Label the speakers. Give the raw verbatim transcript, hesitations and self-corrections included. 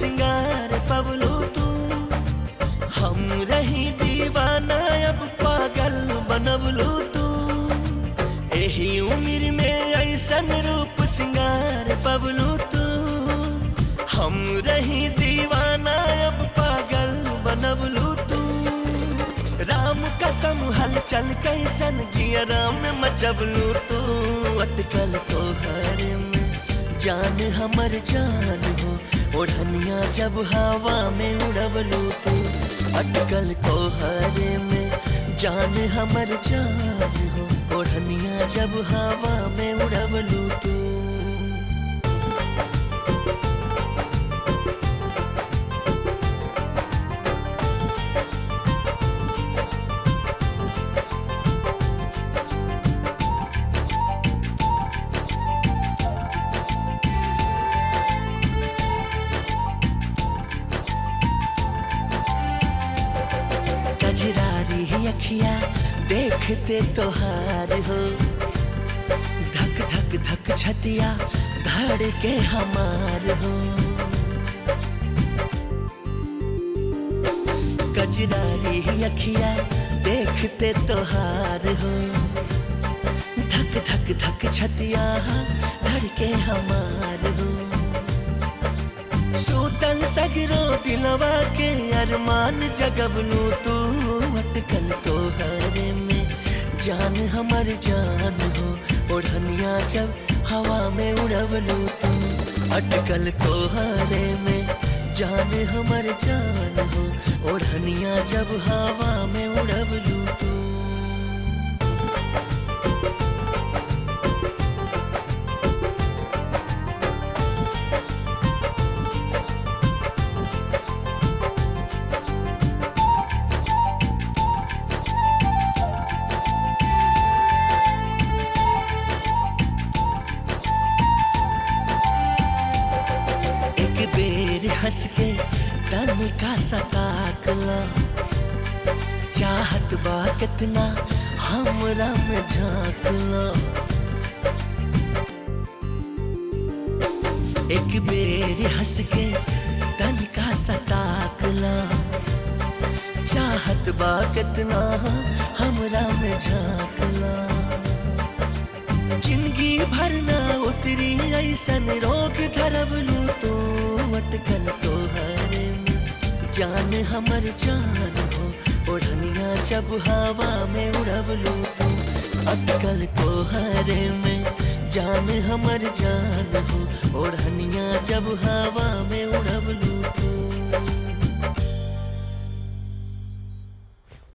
Speaker 1: सिंगार पवलू तू। हम रही दीवाना अब पागल बनवलू तू। एही उम्र में ऐसन रूप सिंगार पवलू तू। हम रही दीवाना अब पागल बनवलू तू। राम कसम हलचल कैसन जिया राम मचबलू तू। अटकल तोहर में जान हमर जान हो, ओढ़निया जब हवा में उड़वलू तू। अटकल तोहर में जान हमर जान हो, ओढ़निया जब हवा में उड़वलू तू। कजरारी अखिया देखते तोहार हो, धक धक धक छतिया धड़ के हमार हो। कजरारी अखिया देखते तोहार हो, धक धक धक छतिया धड़ के हमार हो। सूतल सगरो दिलवा के अरमान जगबलू तू। अटकल तोहरे में जान हमर जान हो, ओढ़निया जब हवा में उड़वलू तू। अटकल तोहरे में जान हमर जान हो, ओढ़निया जब हवा में उड़वलू तू। हंस के तनिका सताकला, चाहत बा कितना हमरा में झांकला। एक बेर हंस के तनिका सताकला, चाहत बा कितना हमरा में झांकला। जिंदगी भर ना उतरी ऐसन रोग धरवलू तू। अटकल तोहरे में जान हमर जान हो, ओढ़निया जब हवा में उड़वलू तू। अटकल तोहरे में जान हमर जान हो, ओढ़निया जब हवा में उड़वलू तू।